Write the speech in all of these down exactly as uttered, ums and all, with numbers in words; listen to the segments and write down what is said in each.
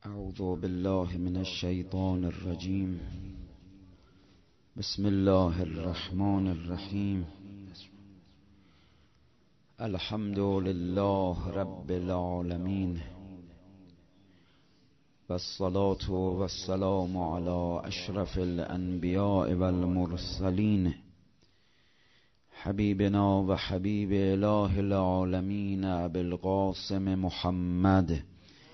اعوذ بالله من الشیطان الرجیم. بسم الله الرحمن الرحیم. الحمد لله رب العالمین والصلاة والسلام على اشرف الانبیاء والمرسلین حبیبنا و حبیب اله العالمین ابی القاسم محمد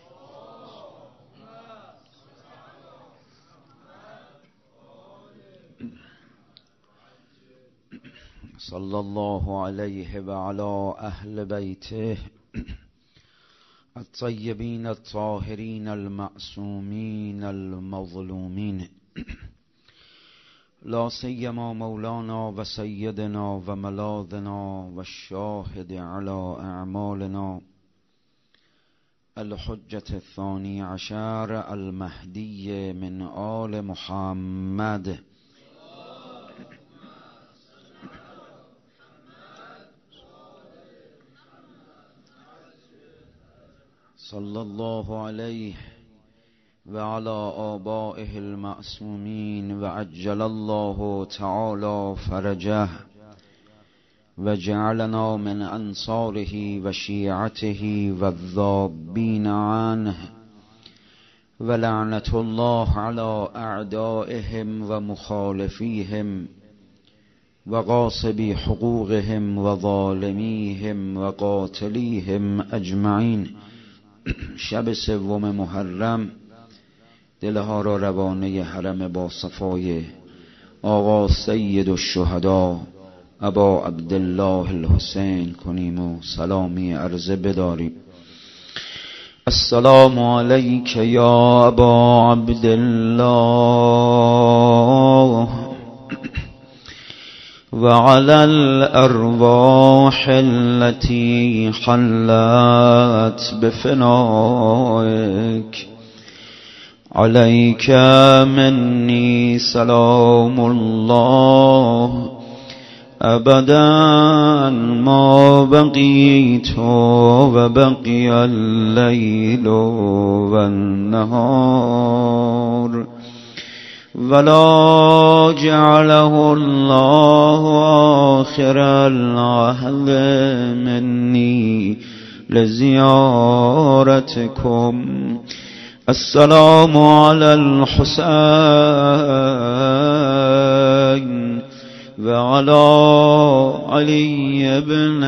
صلی الله علیه و علی اهل بیته الطیبین الطاهرین المعصومین المظلومین، لا سیما مولانا و سیدنا و ملاذنا و الشاهد علی اعمالنا الحجة الثانی عشر المهدی من آل محمد صلی الله علیه و علی آبائه المعصومین و عجل الله تعالی فرجه و جعلنا من انصاره و شیعته و الذابین عنه و لعنت الله علی اعدائهم و مخالفیهم و غاصبی حقوقهم و ظالمیهم و قاتلیهم اجمعین. شب سوم محرم دلها را روانه حرم با صفای آقا سید الشهدا ابا عبدالله الحسین کنیم و سلامی عرضه بداریم. السلام علیک یا ابا عبدالله وعلى الأرواح التي حلت بفنائك عليك مني سلام الله أبدا ما بقيت وبقي الليل والنهار ولا جعله الله آخر العهد مني لزيارتكم. السلام على الحسين وعلى علي بن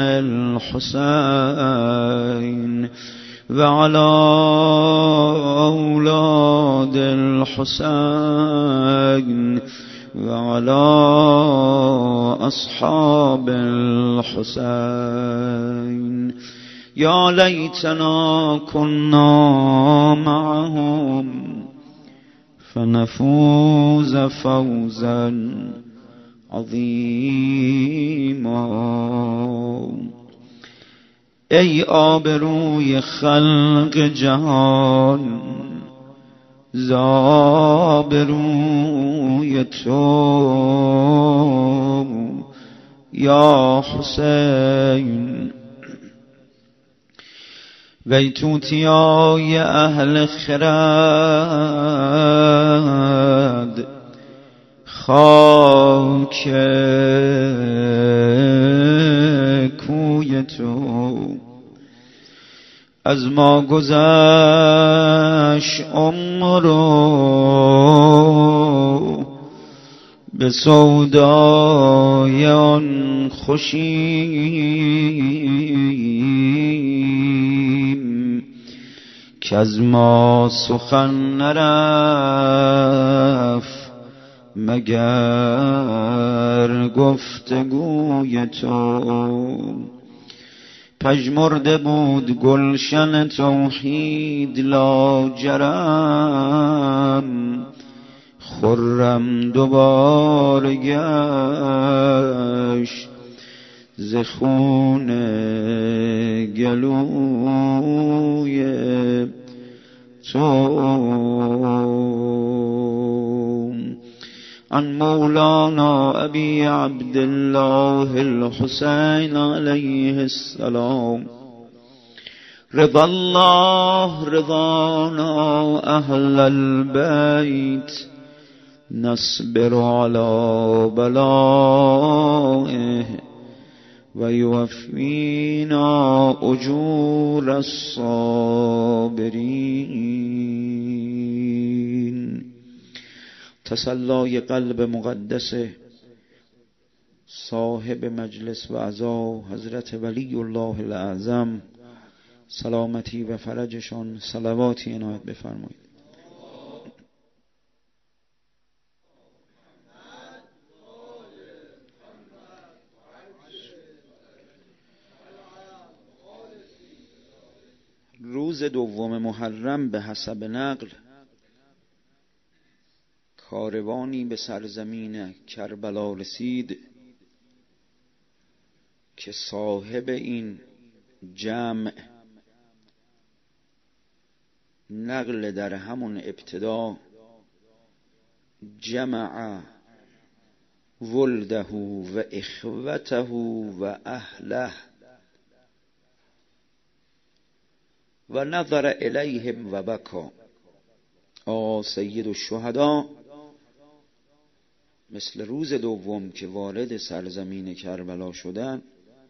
الحسين وعلى أولاد الحسين وعلى أصحاب الحسين. يا ليتنا كنا معهم فنفوز فوزا عظيما. ای آبروی خلق جهان زآبروی تو یا حسین. وی توتیای اهل خرد خاک کوی تو از ما گذشت عمرو به سودای آن خوشیم که از ما سخن نرفت مگر گفتگوی تو. پژمرده بود گلشن توحید لاجرم خرم دوباره گشت ز خون گلوی تو. عن مولانا ابی عبدالله الحسین علیه السلام رضا الله رضانا اهل البيت نصبر على بلائه و یوفینا اجور الصابرین. تسلای قلب مقدس صاحب مجلس و عزا حضرت ولی الله الاعظم، سلامتی و فرجشان صلواتی عنایت بفرمایید. روز دوم محرم به حسب نقل کاروانی به سرزمین کربلا رسید که صاحب این جمع نقل در همون ابتدا جمع ولده و اخوته و اهله و نظر الیهم و بکا. آقا سید الشهدا مثل روز دوم که وارد سرزمین کربلا شدن،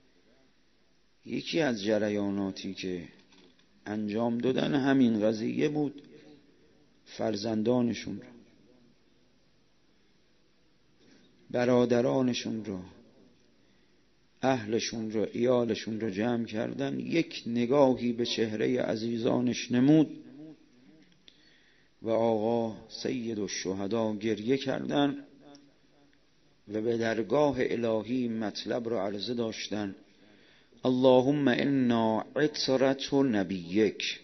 یکی از جریاناتی که انجام دادن همین قضیه بود. فرزندانشون را، برادرانشون را، اهلشون را، ایالشون را جمع کردن، یک نگاهی به چهره عزیزانش نمود و آقا سید الشهدا گریه کردن و به درگاه الهی مطلب را عرضه داشتن: اللهم انا عطرة نبیک.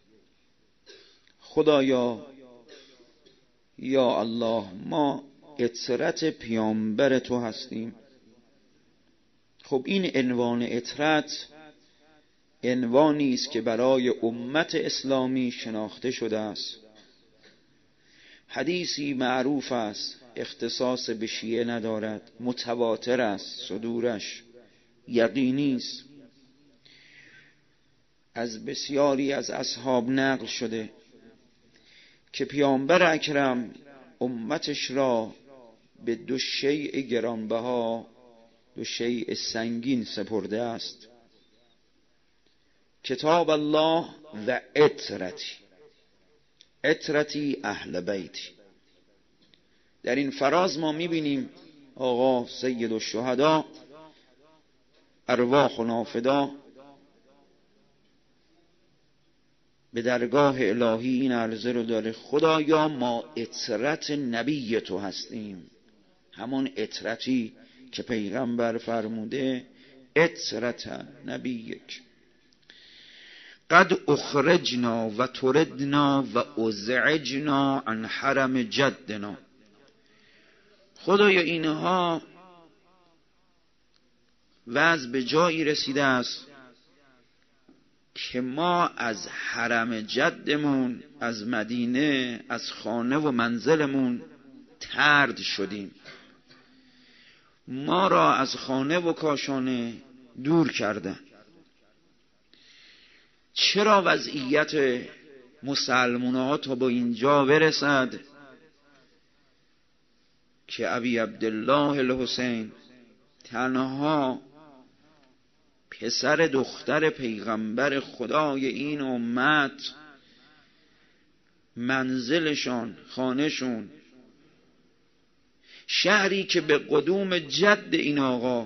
خدایا، یا الله، ما عطرت پیامبر تو هستیم. خب این عنوان عطرت عنوانی است که برای امت اسلامی شناخته شده است. حدیثی معروف است، اختصاص به شیعه ندارد، متواتر است، صدورش یقینی است، از بسیاری از اصحاب نقل شده که پیامبر اکرم امتش را به دو شیء گرانبها، دو شیء سنگین سپرده است: کتاب الله و عطرتی، عطرتی اهل بیتی. در این فراز ما میبینیم آقا سید الشهدا ارواح و نافدا به درگاه الهی این عرضه رو داره: خدایا ما عطرت نبی تو هستیم. همون عطرتی که پیغمبر فرموده، عطرت نبیک. قد اخرجنا و تردنا و ازعجنا عن حرم جدنا. خدایا اینها وضع به جایی رسیده است که ما از حرم جدمون، از مدینه، از خانه و منزلمون طرد شدیم. ما را از خانه و کاشانه دور کردن. چرا وضعیت مسلمان‌ها تا با اینجا برسد که ابی عبدالله الحسین، تنها پسر دختر پیغمبر خدای این امت، منزلشان، خانهشون، شهری که به قدوم جد این آقا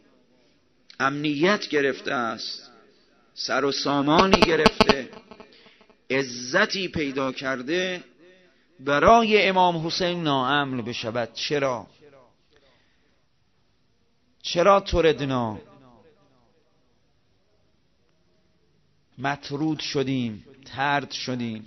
امنیت گرفته است، سر و سامانی گرفته، عزتی پیدا کرده، برای امام حسین ناامن بشود؟ چرا؟ چرا تردنا؟ مطرود شدیم، طرد شدیم.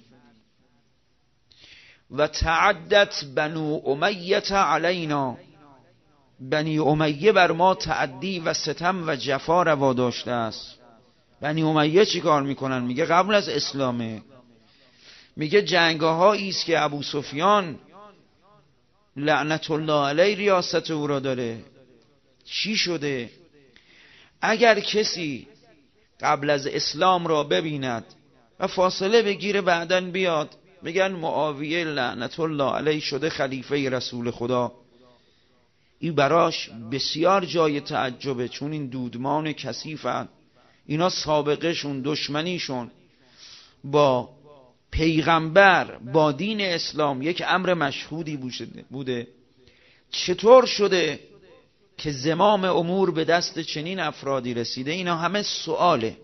و تعدت بنو امیه علینا. بنی امیه بر ما تعدی و ستم و جفا روا داشته است. بنی امیه چی کار میکنن؟ میگه قبل از اسلامه. میگه جنگ‌هایی است که ابو سفیان لعنت الله علیه ریاست او را داره. چی شده؟ اگر کسی قبل از اسلام را ببیند و فاصله بگیره بعدن بیاد بگن معاویه لعنت الله علیه شده خلیفه رسول خدا. این براش بسیار جای تعجبه، چون این دودمان کثیفن، اینا سابقه شون دشمنیشون با پیغمبر با دین اسلام یک امر مشهودی بوده. چطور شده که زمام امور به دست چنین افرادی رسیده؟ اینا همه سؤاله.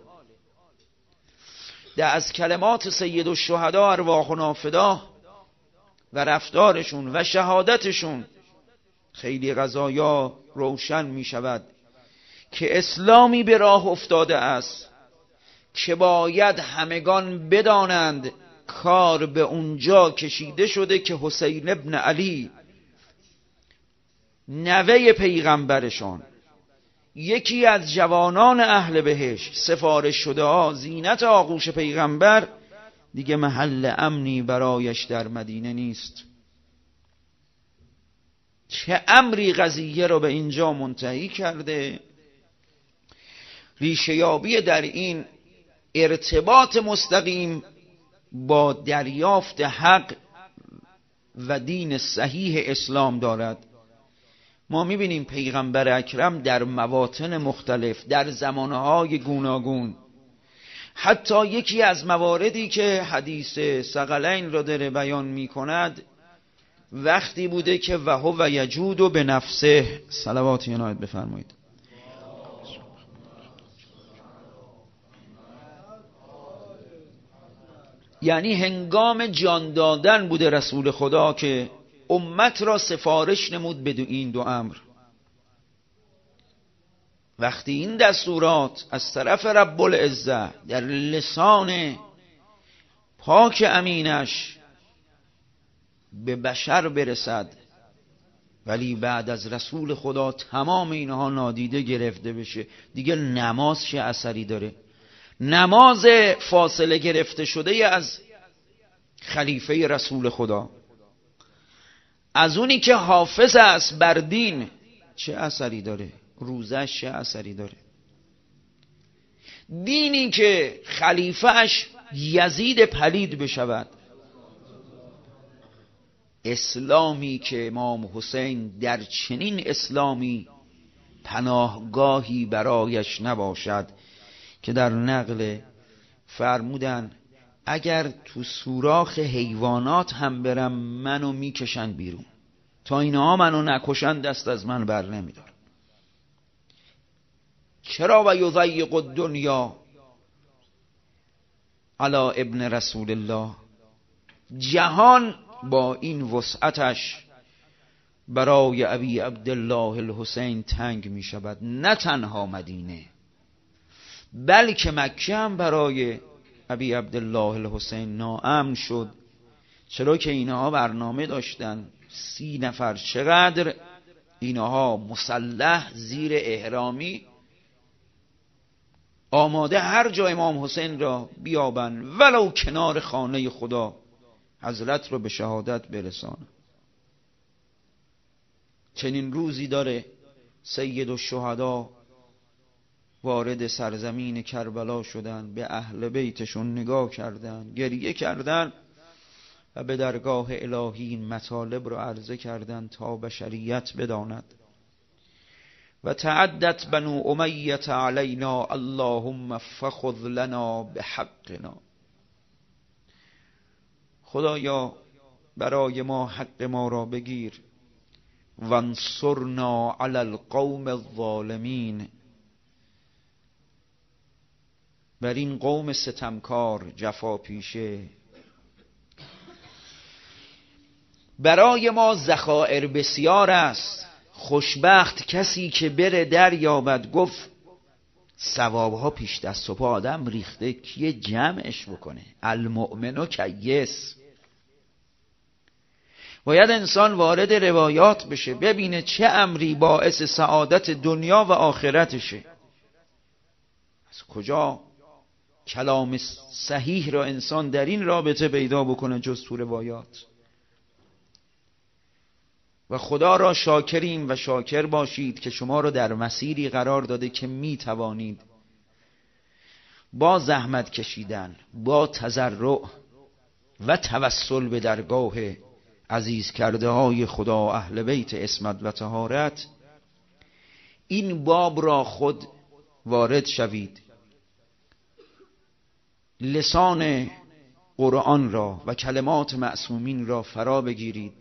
در از کلمات سید الشهدا ارواحنا فدا و رفتارشون و شهادتشون خیلی قضایا روشن می شود که اسلامی به راه افتاده است که باید همگان بدانند کار به اونجا کشیده شده که حسین ابن علی نوه پیغمبرشان، یکی از جوانان اهل بهشت، سفارش شده ها، زینت آغوش پیغمبر، دیگه محل امنی برایش در مدینه نیست. چه امری قضیه رو به اینجا منتهی کرده؟ ریشه‌یابی در این ارتباط مستقیم با دریافت حق و دین صحیح اسلام دارد. ما میبینیم پیغمبر اکرم در مواطن مختلف در زمانهای گوناگون، حتی یکی از مواردی که حدیث ثقلین را داره بیان میکند وقتی بوده که وهو و یجود و به نفسه، صلوات عنایت بفرمایید، یعنی هنگام جان دادن بوده رسول خدا که امت را سفارش نمود به این دو امر. وقتی این دستورات از طرف رب العزه در لسان پاک امینش به بشر برسد، ولی بعد از رسول خدا تمام اینها نادیده گرفته بشه، دیگه نماز چه اثری داره؟ نماز فاصله گرفته شده از خلیفه رسول خدا، از اونی که حافظ است بر دین، چه اثری داره؟ روزش چه اثری داره؟ دینی که خلیفهش یزید پلید بشود، اسلامی که امام حسین در چنین اسلامی پناهگاهی برایش نباشد که در نقل فرمودن اگر تو سوراخ حیوانات هم برم منو میکشن بیرون، تا اینها منو نکشن دست از من بر نمیدار. چرا و یضیق الدنیا علی ابن رسول الله؟ جهان با این وسعتش برای ابی عبدالله الحسین تنگ می شود. نه تنها مدینه بلکه مکه هم برای ابی عبدالله الحسین ناامن شد. چرا که اینها برنامه داشتن سی نفر، چقدر اینها مسلح زیر احرامی آماده هر جا امام حسین را بیابن ولو کنار خانه خدا حضرت را به شهادت برسانه. چنین روزی داره سید الشهدا وارد سرزمین کربلا شدن، به اهل بیتشون نگاه کردن، گریه کردن و به درگاه الهی این مطالب رو عرضه کردن تا بشریت بداند. و تعدت بنو امیة علینا اللهم فخذ لنا بحقنا. خدایا برای ما حق ما را بگیر. وانصرنا علی القوم الظالمین. بر این قوم ستمکار جفا پیشه. برای ما ذخایر بسیار است، خوشبخت کسی که بره در یابد. گفت ثوابها پیش دست و پا آدم ریخته، کیه جمعش بکنه؟ المؤمن کیس. باید انسان وارد روایات بشه، ببینه چه امری باعث سعادت دنیا و آخرتشه. از کجا کلام صحیح را انسان در این رابطه پیدا بکنه جز تو روایات؟ و خدا را شاکریم و شاکر باشید که شما را در مسیری قرار داده که می توانید با زحمت کشیدن، با تضرع و توسل به درگاه عزیز کرده های خدا اهل بیت عصمت و طهارت این باب را خود وارد شوید، لسان قرآن را و کلمات معصومین را فرا بگیرید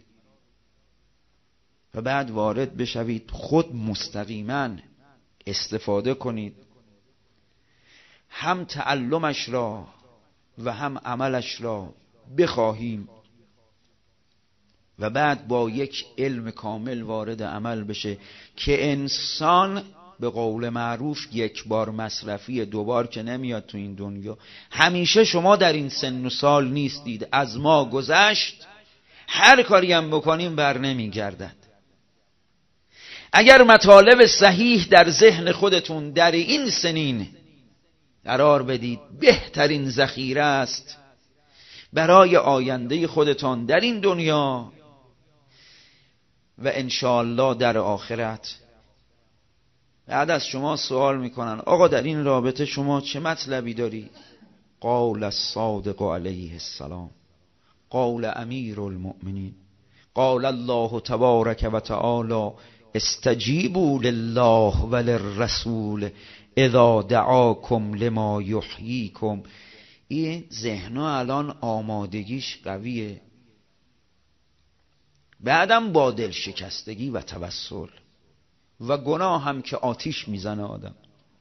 و بعد وارد بشوید، خود مستقیما استفاده کنید، هم تعلمش را و هم عملش را بخواهیم و بعد با یک علم کامل وارد عمل بشه که انسان به قول معروف یک بار مصرفی، دوبار که نمیاد تو این دنیا. همیشه شما در این سن و سال نیستید، از ما گذشت، هر کاری هم بکنیم بر نمیگردد. اگر مطالب صحیح در ذهن خودتون در این سنین قرار بدید، بهترین ذخیره است برای آینده خودتان در این دنیا و انشاءالله در آخرت. بعد از شما سوال میکنن آقا در این رابطه شما چه مطلبی داری؟ قول الصادق علیه السلام، قول امیر المؤمنین، قال الله تبارک و تعالی استجیبوا لله وللرسول اذا دعاکم لما یحییکم. این ذهنها الان آمادگیش قویه. بعدم با دل شکستگی و توسل و گناه هم که آتیش میزنه آدم.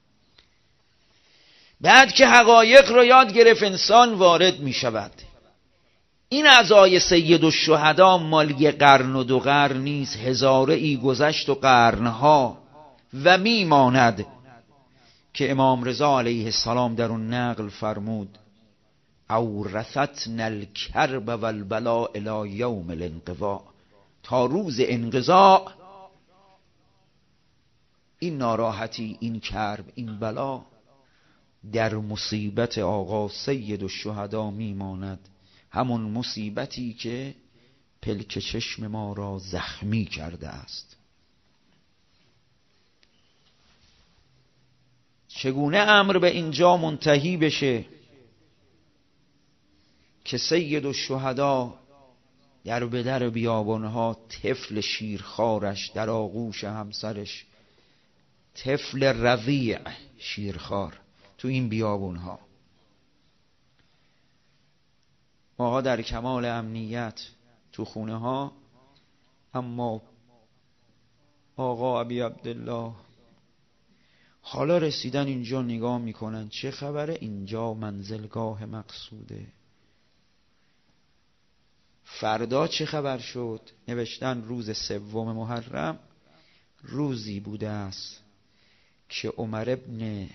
بعد که حقایق رو یاد گرفت انسان وارد میشود. این عزای سید الشهدا مال یه قرن و دو قرن نیست، هزاره ای گذشت و قرنها و میماند که امام رضا علیه السلام در اون نقل فرمود اورثتنا الکرب والبلاء الی یوم الانقضاء. تا روز انقضاء این ناراحتی، این کرب، این بلا در مصیبت آقا سید الشهدا میماند، همون مصیبتی که پلک چشم ما را زخمی کرده است. چگونه امر به اینجا منتهی بشه که سید الشهدا در بدر بیابانها طفل شیرخوارش در آغوش همسرش، طفل رضیع شیرخوار تو این بیابانها، ماها در کمال امنیت تو خونه ها، اما آقا ابی عبدالله حالا رسیدن اینجا نگاه میکنن چه خبره، اینجا منزلگاه مقصوده. فردا چه خبر شد؟ نوشتن روز سوم محرم روزی بوده است که عمر ابن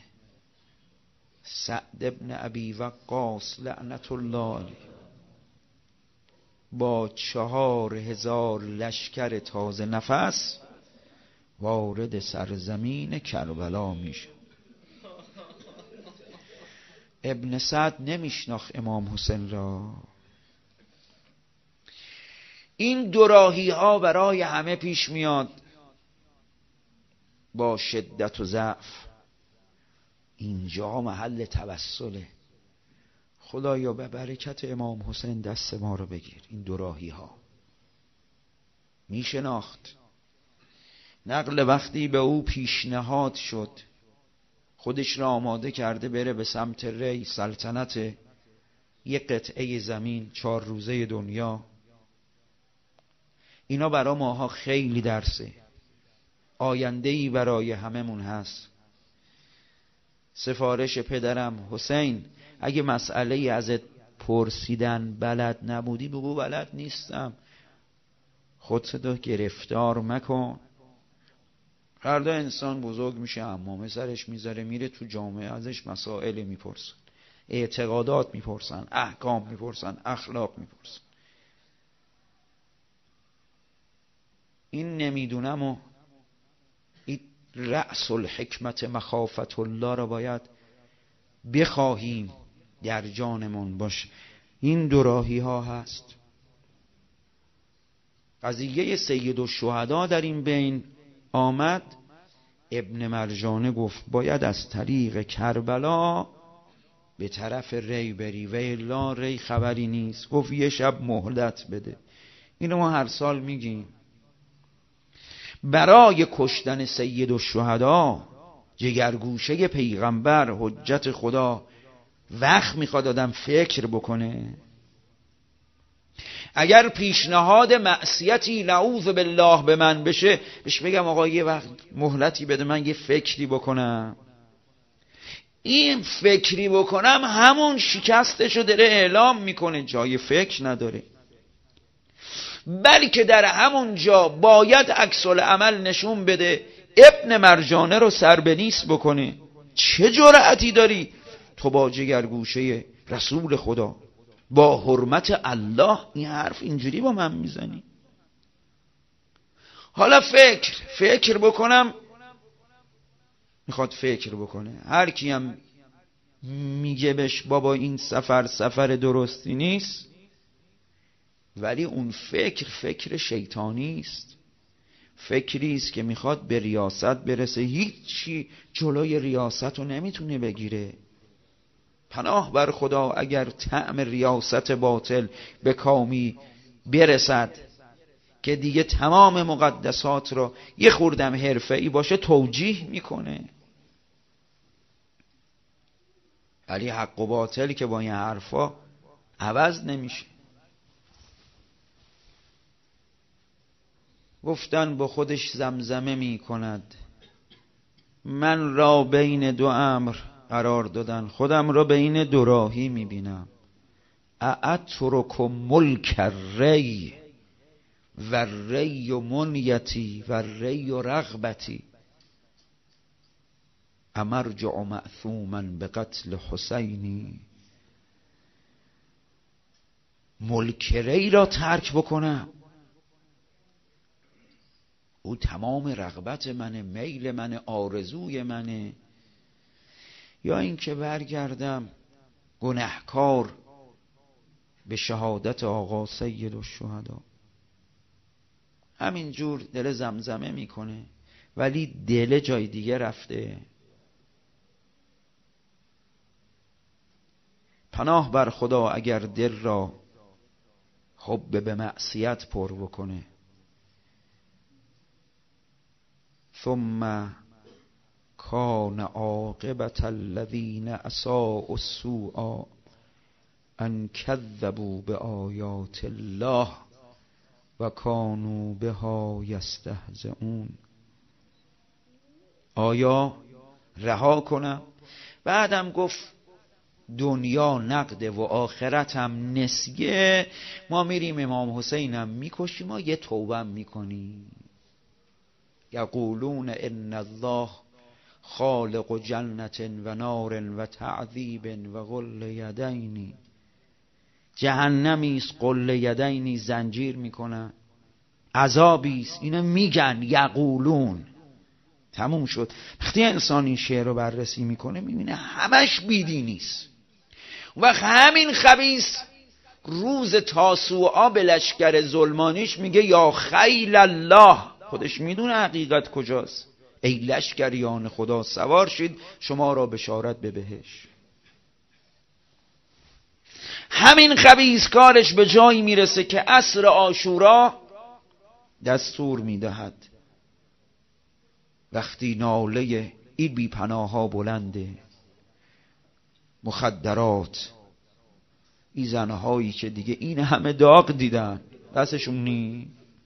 سعد ابن ابی وقاص لعنت الله علیه با چهار هزار لشکر تازه نفس وارد سرزمین کربلا میشه. ابن سعد نمیشناخت امام حسین را. این دوراهی ها برای همه پیش میاد با شدت و ضعف. اینجا محل توسله. خدایا به برکت امام حسین دست ما رو بگیر. این دوراهی ها میشناخت. نقل وقتی به او پیشنهاد شد خودش را آماده کرده بره به سمت ری، سلطنت یک قطعه زمین، چهار روزه دنیا. اینا برای ماها خیلی درسه، آینده‌ای برای هممون هست. سفارش پدرم حسین اگه مسئله ازت پرسیدن بلد نبودی بگو بلد نیستم، خودتو گرفتار مکن. فردا انسان بزرگ میشه، عمامه سرش میذاره میره تو جامعه ازش مسائل میپرسن، اعتقادات میپرسن، احکام میپرسن، اخلاق میپرسن. این نمیدونم و این رأس الحکمت مخافت الله را باید بخواهیم در جانمون باشه. این دوراهی ها هست. قضیه سید الشهدا در این بین آمد. ابن مرجانه گفت باید از طریق کربلا به طرف ری بری و الا ری خبری نیست. گفت یه شب مهلت بده. اینو ما هر سال میگیم. برای کشتن سید الشهدا، جگرگوشه پیغمبر، حجت خدا، وقت میخواد آدم فکر بکنه. اگر پیشنهاد معصیتی نعوذ بالله به من بشه، بهش بگم آقا یه وقت مهلتی بده من یه فکری بکنم. این فکری بکنم همون شکستشو داره اعلام میکنه، جای فکر نداره. بلکه در همون جا باید عکس العمل نشون بده، ابن مرجانه رو سربنیس بکنه. چه جرأتی داری تو با جگرگوشه رسول خدا، با حرمت الله این حرف اینجوری با من میزنی؟ حالا فکر فکر بکنم، میخواد فکر بکنه. هر کیم میگه بهش بابا این سفر سفر درستی نیست، ولی اون فکر فکر شیطانی است. فکری است که میخواد به ریاست برسه. هیچی جلوی ریاست رو نمیتونه بگیره. پناه بر خدا اگر طعم ریاست باطل به کامی برسد که دیگه تمام مقدسات رو یه خوردم حرفه‌ای باشه توجیه میکنه. ولی حق و باطل که با این حرفا عوض نمیشه. گفتن با خودش زمزمه می کند، من را بین دو امر قرار دادن، خودم را بین دو راهی می بینم. اعترک ملک ری و ری و منیتی و ری و رغبتی، امرجع معثوما به قتل حسینی. ملک ری را ترک بکنم، او تمام رغبت منه، میل منه، آرزوی منه، یا اینکه برگردم گنهکار به شهادت آقا سید الشهدا. همینجور دل زمزمه میکنه ولی دل جای دیگه رفته. پناه بر خدا اگر دل را حب به معصیت پر بکنه. ثم کان عاقبت الذین اساءوا السوء ان کذبوا بآیات الله و کانوا بها یستهزئون. آیا رها کنم؟ بعدم گفت دنیا نقده و آخرت هم نسیه. ما میریم امام حسینم میکشیم و یه توبه میکنیم. یقولون ان الله خالق جنت و نار و تعذیب و غل یدینی. جهنمیست، غل یدینی، زنجیر میکنن، عذابیست. اینو میگن، یقولون. تموم شد. وقتی انسان این شعر رو بررسی میکنه میبینه همش بیدینیست. و همین خبیث روز تاسوعا به لشکر ظلمانیش میگه یا خیل الله. خودش میدونه حقیقت کجاست. ای لشکریان خدا سوار شید شما را بشارت به بهشت. همین خبیث کارش به جایی میرسه که عصر عاشورا دستور میدهد وقتی ناله این بی پناها بلنده، مخدرات، این زنهایی که دیگه این همه داغ دیدن دستشون نی،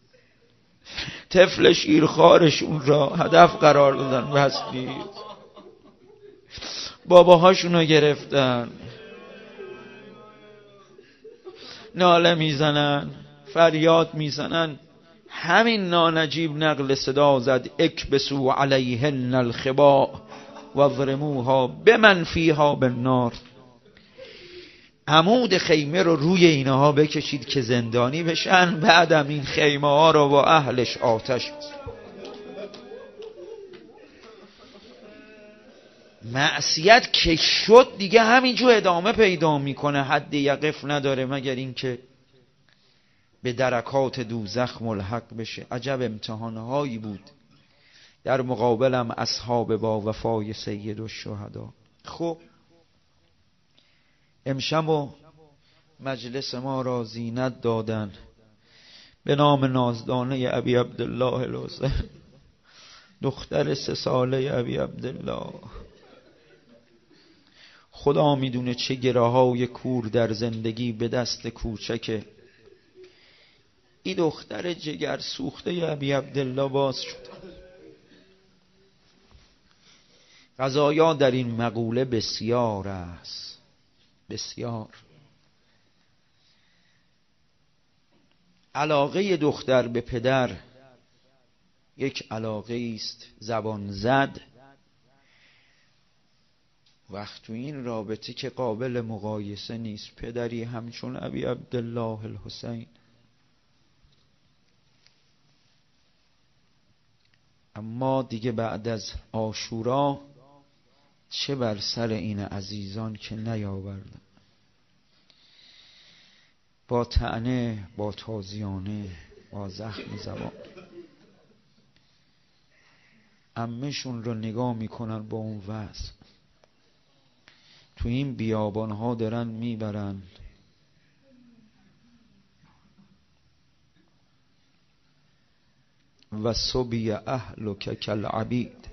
طفل شیرخوارشون را هدف قرار دادن بس نیست، باباهاشون رو گرفتن، ناله میزنن، فریاد میزنن. همین نانجیب نقل صدا زد اکبسو علیهن الخباء واضرموها بمن فیها بالنار. عمود خیمه رو روی اینها بکشید که زندانی بشن، بعدم این خیمه ها رو با اهلش آتش. معصیت که شد دیگه همینجور ادامه پیدا میکنه، حد یقف نداره مگر اینکه به درکات دوزخ ملحق بشه. عجب امتحانهایی بود در مقابلم اصحاب با وفای سید الشهدا. خب امشب و مجلس ما را زینت دادن به نام نازدانه ابی عبدالله الحسین، دختر سه ساله ابی عبدالله. خدا میدونه چه گره‌های کور در زندگی به دست کوچک این دختر جگر سوخته ابی عبدالله باز شد. قضایا در این مقوله بسیار است، بسیار. علاقه دختر به پدر یک علاقه است زبان زد، وقت تو این رابطه که قابل مقایسه نیست. پدری همچون ابی عبدالله الحسین. اما دیگه بعد از عاشورا چه بر سر این عزیزان که نیاوردن، با طعنه، با تازیانه، با زخم زبان عمه‌شون رو نگاه میکنن با اون وضع. تو این بیابانها دارن میبرن و صبی اهلک کالعبید.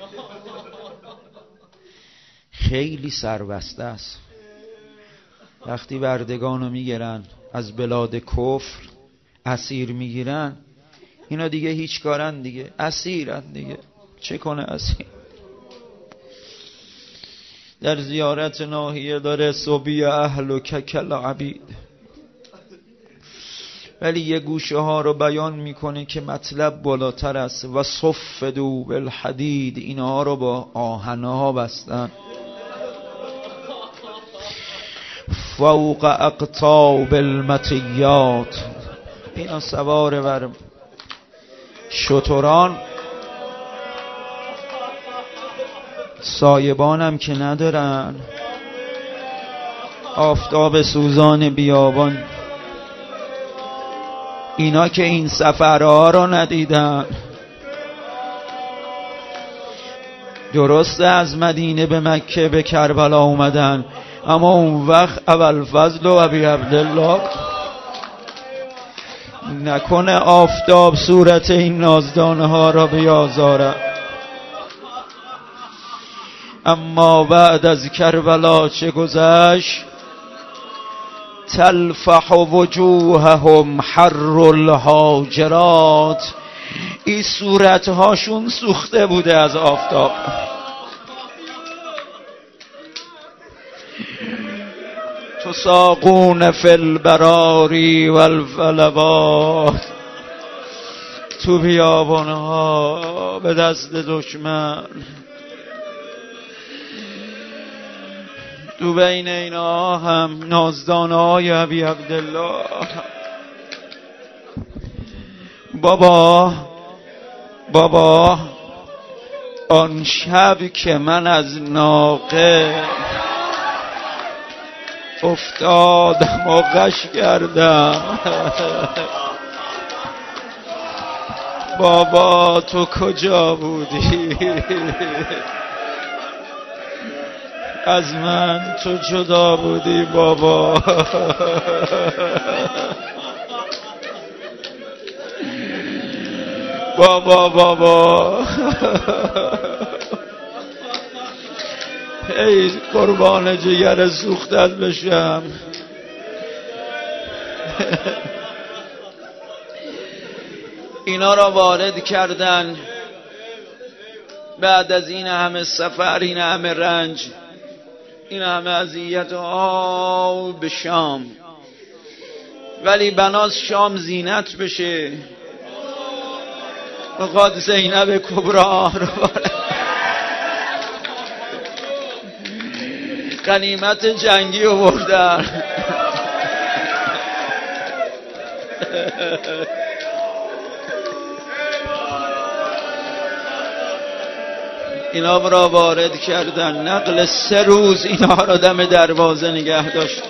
خیلی سربسته است. وقتی بردگانو میگیرن از بلاد کفر اسیر میگیرن، اینا دیگه هیچ کارن، دیگه اسیرن، دیگه چه کنه اسیر. در زیارت ناحیه داره صبی اهلک کالعبید، ولی یه گوشه ها رو بیان میکنه که مطلب بالاتر است. و صفدوا بالحدید، اینها رو با آهنها بستن فوق اقطاب المطیات. اینا سوار بر شتران، سایبان هم که ندارن، آفتاب سوزان بیابان. اینا که این سفرها رو ندیدن. درسته از مدینه به مکه به کربلا اومدن، اما اون وقت ابوالفضل و ابی عبدالله نکنه آفتاب صورت این نازدانه ها را بیازاره. اما بعد از کربلا چه گذشت؟ تلفح وجوههم حر الحاجرات. این صورتهاشون سوخته بوده از آفتاب. تساقون فی البراری والفلوات. تو بیابانها به دست دشمن، تو بین اینا هم نازدانه های ابی عبدالله. بابا بابا آن شب که من از ناقه افتادم و غش کردم، بابا تو کجا بودی؟ از من تو جدا بودی بابا. بابا بابا ای قربان جگر سوختت بشم. اینا را وارد کردن بعد از این همه سفر، این همه رنج، این همه اذیت ها به شام. ولی بناس شام زینت بشه، بخواد زینب کبرا رو غنیمت جنگی آوردن. اینا را وارد کردن، نقل سه روز اینا را دم دروازه نگه داشت.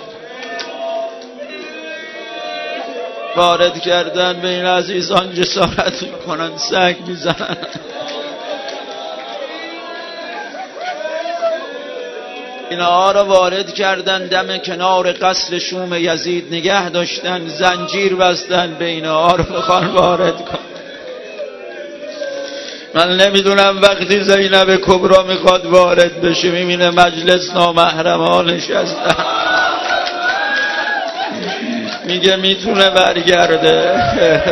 وارد کردن به این عزیزان جسارت میکنن، سگ میزنن. اینها را وارد کردن، دم کنار قصر شوم یزید نگه داشتن، زنجیر بستن، به اینها را بخوان وارد کن. من نمیدونم وقتی زینب کبرا میخواد وارد بشه میبینه مجلس نامحرما نشستن، میگه میتونه برگرده.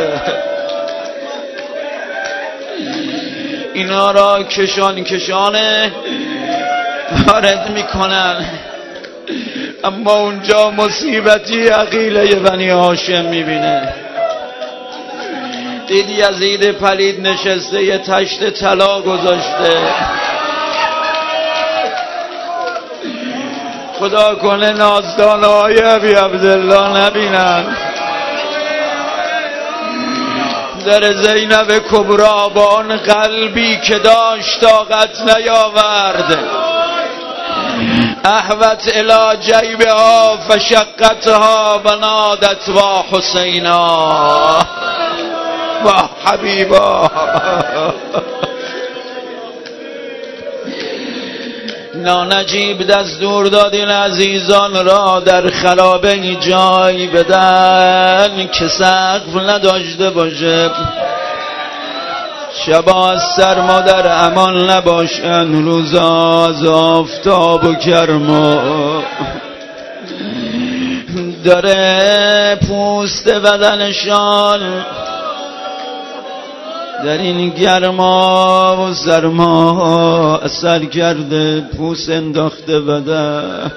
اینا را کشان کشانه وارد میکنن، اما اونجا مصیبتی عقیله بنی هاشم میبینه. دید یزید پلید نشسته یه تشت طلا گذاشته، خدا کنه نازدانه های ابی عبدالله نبینن. در زینب کبرا با آن قلبی که داشت طاقت نیاورد، احوت الی جیبها فشقتها و نادت با حسینا و حبیبا. نانجیب دستور داد این عزیزان را در خرابه جای بدن که سقف نداشته باشه، شبا از سرما در امان نباشن، روزا از آفتاب و گرما. داره پوست بدنشان در این گرما و سرما اثر کرده، پوست انداخته بدن.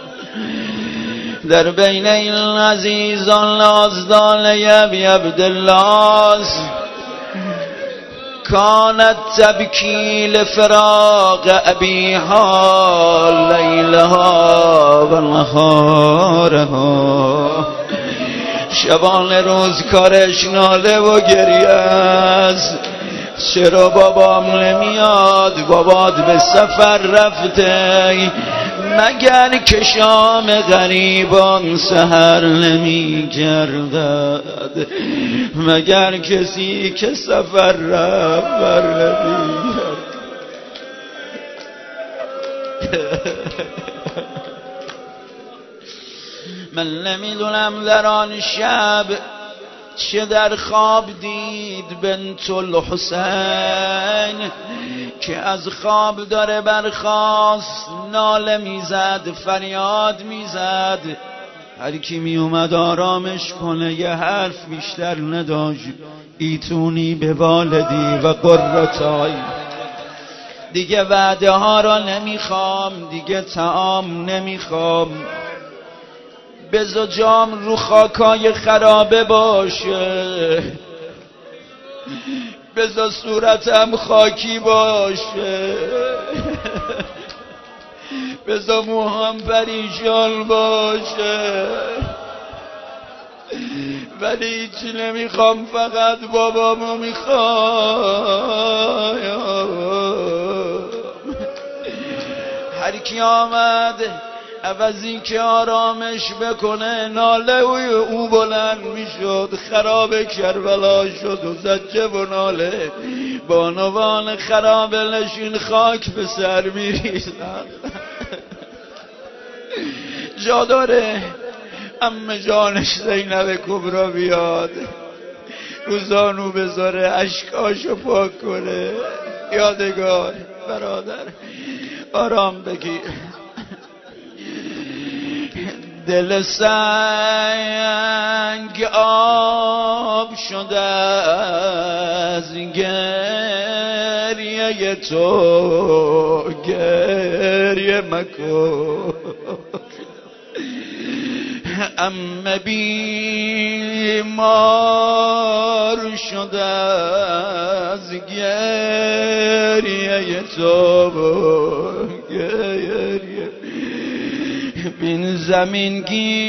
در بین این عزیزان نازدانه ابی عبدالله کانت تبکی لفراق ابیها لیلها و نهارها. شبان روز کارش ناله و گریه است، چرا بابام نمیاد؟ بابات به سفر رفته، مگر که شام غریبان سحر نمی گردد، مگر کسی که سفر رفت بر نمی گردد. من نمیدونم در آن شب چه در خواب دید بنت الحسین که از خواب داره برخاست، ناله میزد، فریاد میزد. هر کی می اومد آرامش کنه یه حرف بیشتر نداشت، ایتونی به والدی و قرة عین. دیگه وعده ها را نمیخوام، دیگه طعام نمیخوام، بذار جام رو خاکای خرابه باشه، بذار صورتم خاکی باشه، بذار موهام پریشان باشه، ولی هیچی نمیخوام، فقط بابامو میخوام. هر کی آمد عوض این که آرامش بکنه ناله او بلند میشد، خراب کربلا شد و زجه و ناله با نوان خراب لشین خاک به سر میریزن. جا داره عمه جانش زینب کبرا بیاد، روزانو بذاره اشکاشو پاک کنه. یادگار برادر آرام بگیر، دل سنگ آب شده از گریه تو، گریه مکن. عمه بیمار شده از گریه تو، گریه بین زمین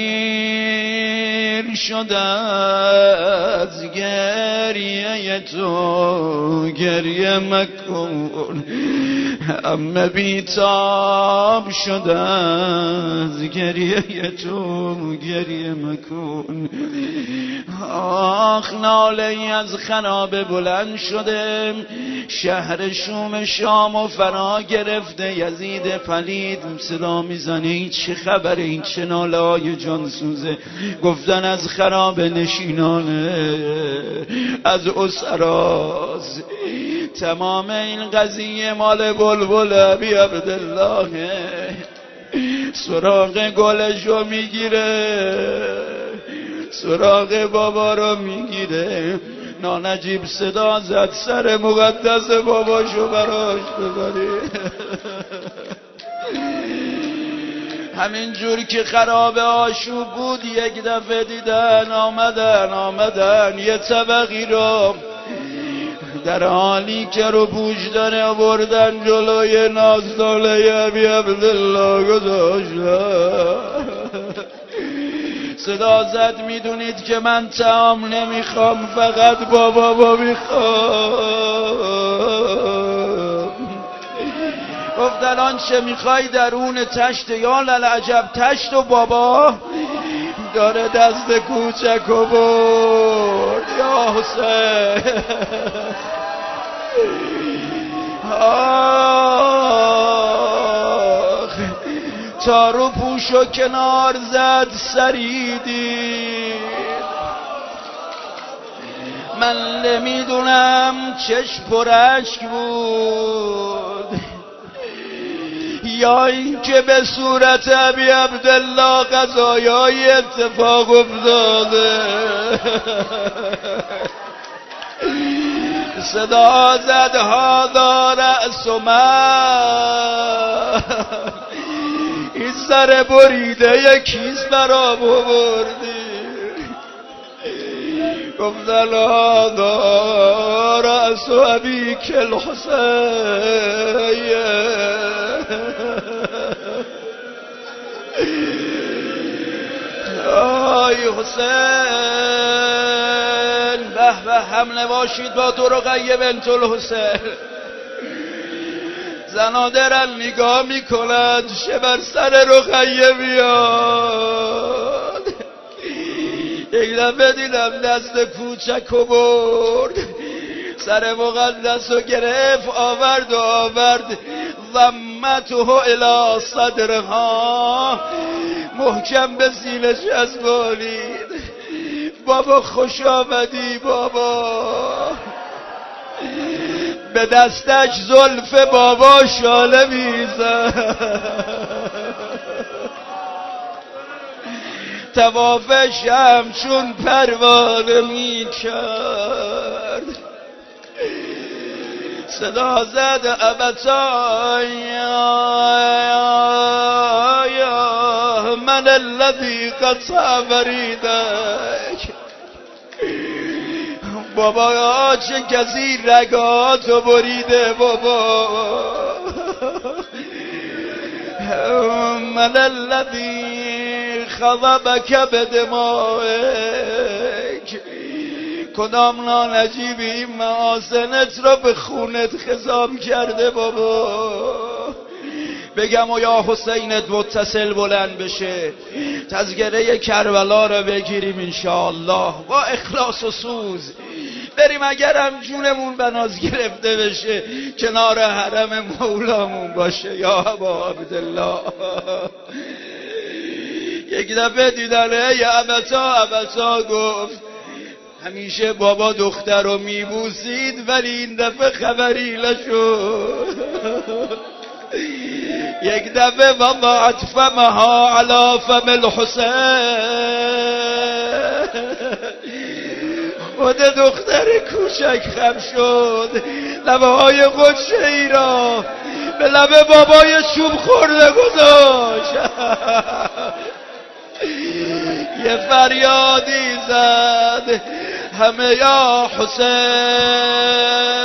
گیر شده از گریه تو، گریه مکن. عمه بیتاب شده از گریه تو، گریه مکن. آخ ناله ای از خرابه بلند شده، شهر شوم شام و فرا گرفته. یزید پلید صدا میزنه این چه خبره، این چه ناله های جانسوزه؟ گفتن از خرابه نشینانه، از اسراز. تمام این قضیه مال بلبل ابی عبدالله. سراغ گلشو میگیره، سراغ بابا رو میگیره. نانجیب صدا زد سر مقدس باباشو براش ببری. همین جور که خراب آشوب بود یک دفعه دیدن آمدن آمدن یه طبقی رو در حالی که رو پوش داره آوردن جلوی نازداله ابی عبدالله گذاشتن. صدا زد میدونید که من طعام نمیخوام، فقط با بابا میخوام. گفتن آنچه میخوای درون تشت؟ یا للعجب تشت و بابا داره دست کوچک و برد. یا حسین آخ تارو پوشو کنار زد سریدی. من نمیدونم چشم پر اشک بود یا این که به صورت ابی عبدالله قضایای اتفاق افتاده. صدا زد هادا رأس من، این سر بریده یکیز برا بردی. گفتن هادا رأس ابی کل حسین. آی حسین به به حمله باشید با تو رقیه بنت الحسین. زنادرن نگاه میکند شه بر سر رقیه بیاد. یک دفعه دیدم دست کوچک و برد، سر مقدس رو گرفت آورد و آورد ضمته الی صدرها، محکم به سینه چسبانید. بابا خوش آمدی بابا. به دستش زلف بابا شاله میزد، توافش همچون پروانه میکرد. صدا زد ابتا من الذی قطع وریدک. بابا چه کسی رگاتو بریده بابا. من الذی خضبک بدمائک. کدام نانجیبی این محاسنت را به خونت خضاب کرده بابا. بگم و یا حسینت متصل بلند بشه، تذکره کربلا را بگیریم انشاءالله با اخلاص و سوز بریم. اگرم جونمون بناز گرفته بشه کنار حرم مولامون باشه. یا ابا عبدالله یک دفعه دیدن ای ابتا ابتا گفت. همیشه بابا دختر رو میبوسید ولی این دفعه خبری نشد. یک دفعه وضعت فمها علی فم الحسین. خود دختر کوچک خم شد، لبه های قدشه ای را به لبه بابای چوب خورده گذاشت. یه فریادی زد همه یا حسین